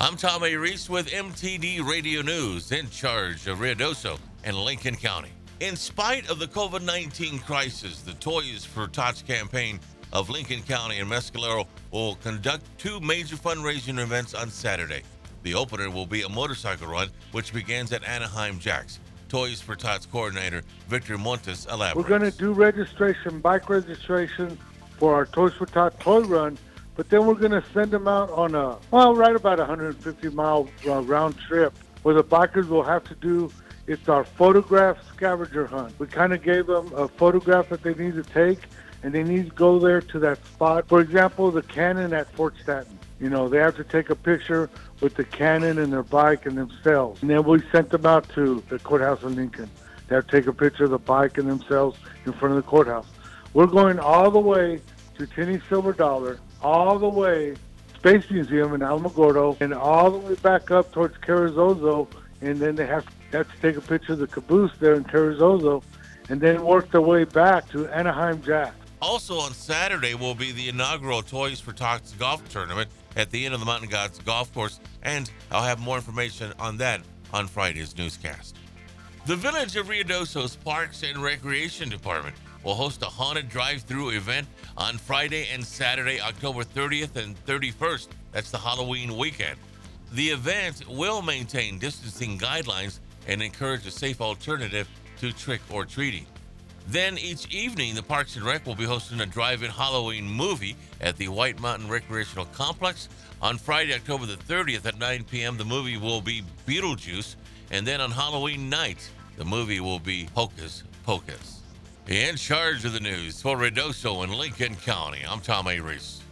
I'm Tom A. Reese with MTD Radio News, in charge of Ruidoso and Lincoln County. In spite of the COVID-19 crisis, the Toys for Tots campaign of Lincoln County and Mescalero will conduct two major fundraising events on Saturday. The opener will be a motorcycle run, which begins at Anaheim Jacks. Toys for Tots coordinator Victor Montes elaborates. We're going to do registration, bike registration for our Toys for Tots toy run, but then we're going to send them out on right about 150-mile round trip where the bikers will have to do, it's our photograph scavenger hunt. We kind of gave them a photograph that they need to take, and they need to go there to that spot. For example, the cannon at Fort Stanton. You know, they have to take a picture with the cannon and their bike and themselves. And then we sent them out to the courthouse in Lincoln. They have to take a picture of the bike and themselves in front of the courthouse. We're going all the way to Tenny Silver Dollar, all the way Space Museum in Alamogordo, and all the way back up towards Carrizozo. And then they have to take a picture of the caboose there in Carrizozo, and then work their way back to Anaheim Jack. Also on Saturday will be the inaugural Toys for Tots golf tournament at the end of the Mountain Gods Golf Course, and I'll have more information on that on Friday's newscast. The Village of Ruidoso's Parks and Recreation Department will host a haunted drive-through event on Friday and Saturday, October 30th and 31st. That's the Halloween weekend. The event will maintain distancing guidelines and encourage a safe alternative to trick-or-treating. Then each evening, the Parks and Rec will be hosting a drive-in Halloween movie at the White Mountain Recreational Complex. On Friday, October the 30th at 9 p.m., the movie will be Beetlejuice. And then on Halloween night, the movie will be Hocus Pocus. In charge of the news for Ruidoso and Lincoln County, I'm Tom A. Reese.